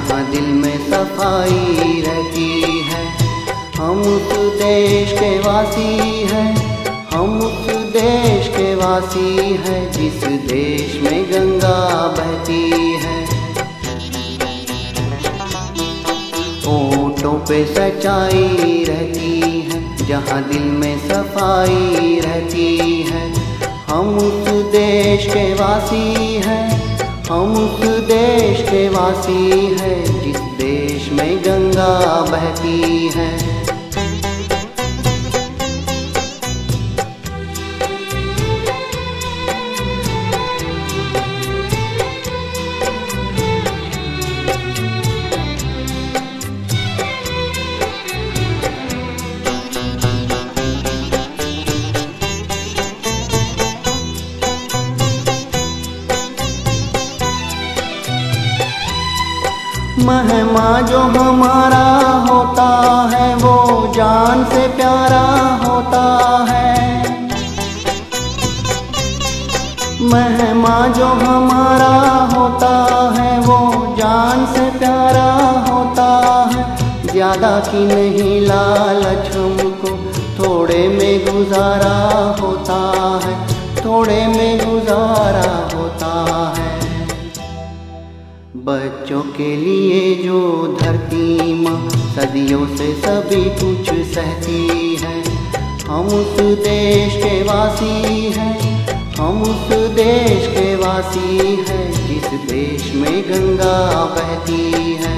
जहाँ दिल में सफाई रहती है। हम उस देश के वासी हैं, हम उस देश के वासी हैं जिस देश में गंगा बहती है। होठों पे सच्चाई रहती है, जहाँ दिल में सफाई रहती है। हम उस देश के वासी हैं, हम उस देश के वासी हैं जिस देश में गंगा बहती है। मेहमा जो हमारा होता है वो जान से प्यारा होता है। मेहमा जो हमारा होता है वो जान से प्यारा होता है। ज्यादा की नहीं लालच हमको, थोड़े में गुजारा होता है, थोड़े में गुजारा होता है। बच्चों के लिए जो धरती माँ सदियों से सभी कुछ सहती है। हम उस देश के वासी हैं, हम उस देश के वासी हैं जिस देश में गंगा बहती है।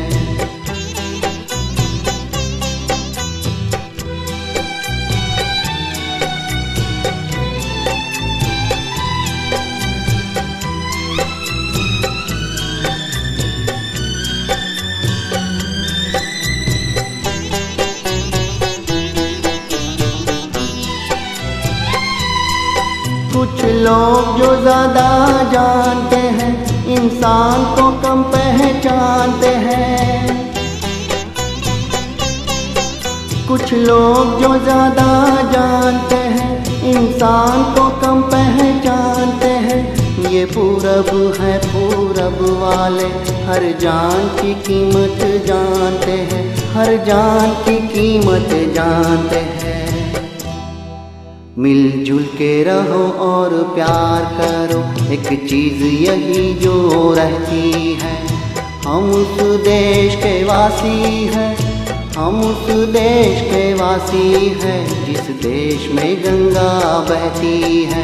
कुछ लोग जो ज़्यादा जानते हैं इंसान को कम पहचानते हैं। कुछ लोग जो ज़्यादा जानते हैं इंसान को कम पहचानते हैं। ये पूरब है, पूरब वाले हर जान की कीमत जानते हैं, हर जान की कीमत जानते हैं। मिलजुल के रहो और प्यार करो, एक चीज़ यही जो रहती है। हम उस देश के वासी हैं, हम उस देश के वासी हैं जिस देश में गंगा बहती है।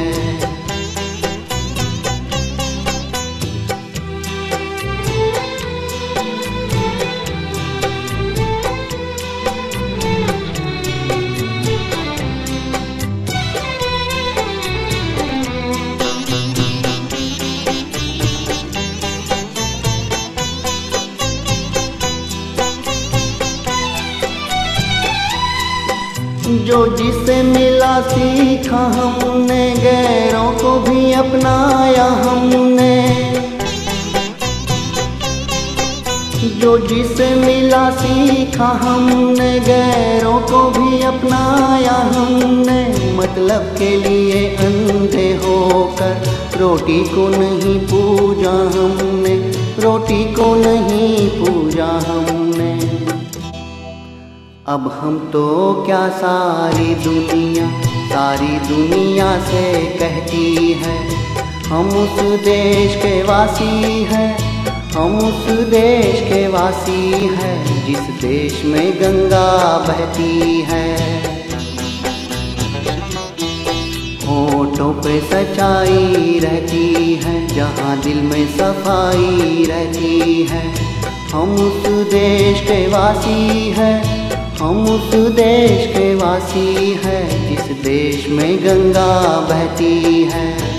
जो जिसे मिला सीखा हमने, गैरों को भी अपनाया हमने। जो जिसे मिला सीखा हमने, गैरों को भी अपनाया हमने। मतलब के लिए अंधे होकर रोटी को नहीं पूजा हमने, रोटी को नहीं पूजा हमने। अब हम तो क्या सारी दुनिया से कहती है। हम उस देश के वासी हैं, हम उस देश के वासी हैं जिस देश में गंगा बहती है। होठों पे सच्चाई रहती है, जहाँ दिल में सफाई रहती है। हम उस देश के वासी हैं, हम उस देश के वासी हैं जिस देश में गंगा बहती है।